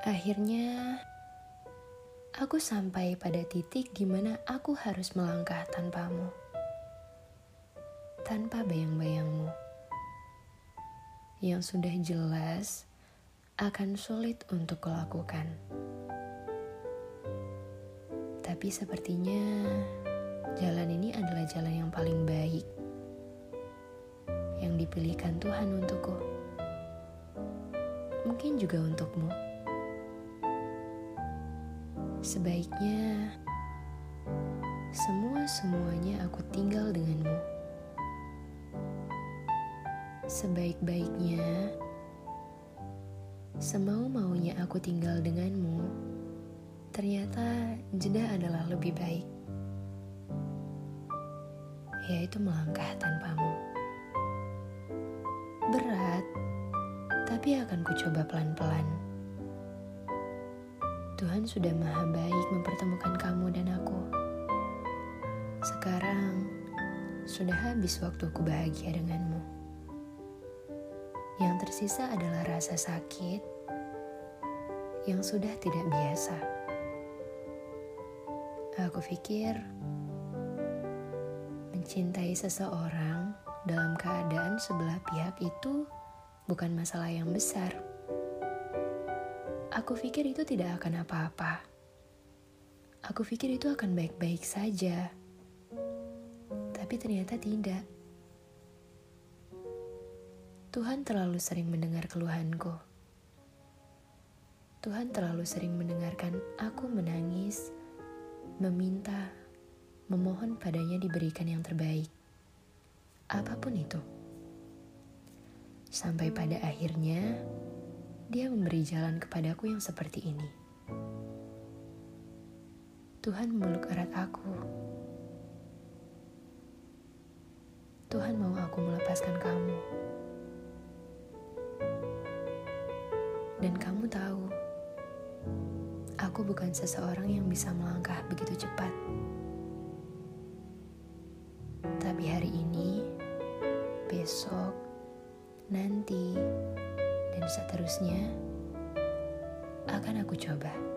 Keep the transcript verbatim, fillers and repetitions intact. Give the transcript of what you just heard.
Akhirnya, aku sampai pada titik di mana aku harus melangkah tanpamu, tanpa bayang-bayangmu, yang sudah jelas akan sulit untuk kulakukan. Tapi sepertinya jalan ini adalah jalan yang paling baik, yang dipilihkan Tuhan untukku. Mungkin juga untukmu. Sebaiknya semua-semuanya aku tinggal denganmu. Sebaik-baiknya, semau-maunya aku tinggal denganmu, ternyata jeda adalah lebih baik, yaitu melangkah tanpamu. Berat, tapi akan kucoba pelan-pelan. Tuhan sudah maha baik mempertemukan kamu dan aku. Sekarang, sudah habis waktuku bahagia denganmu. Yang tersisa adalah rasa sakit yang sudah tidak biasa. Aku pikir, mencintai seseorang dalam keadaan sebelah pihak itu bukan masalah yang besar. Aku pikir itu tidak akan apa-apa. Aku pikir itu akan baik-baik saja. Tapi ternyata tidak. Tuhan terlalu sering mendengar keluhanku. Tuhan terlalu sering mendengarkan aku menangis, meminta, memohon padanya diberikan yang terbaik. Apapun itu. Sampai pada akhirnya, Dia memberi jalan kepadaku yang seperti ini. Tuhan memeluk erat aku. Tuhan mau aku melepaskan kamu. Dan kamu tahu, aku bukan seseorang yang bisa melangkah begitu cepat. Tapi hari ini, besok, nanti, dan seterusnya akan aku coba.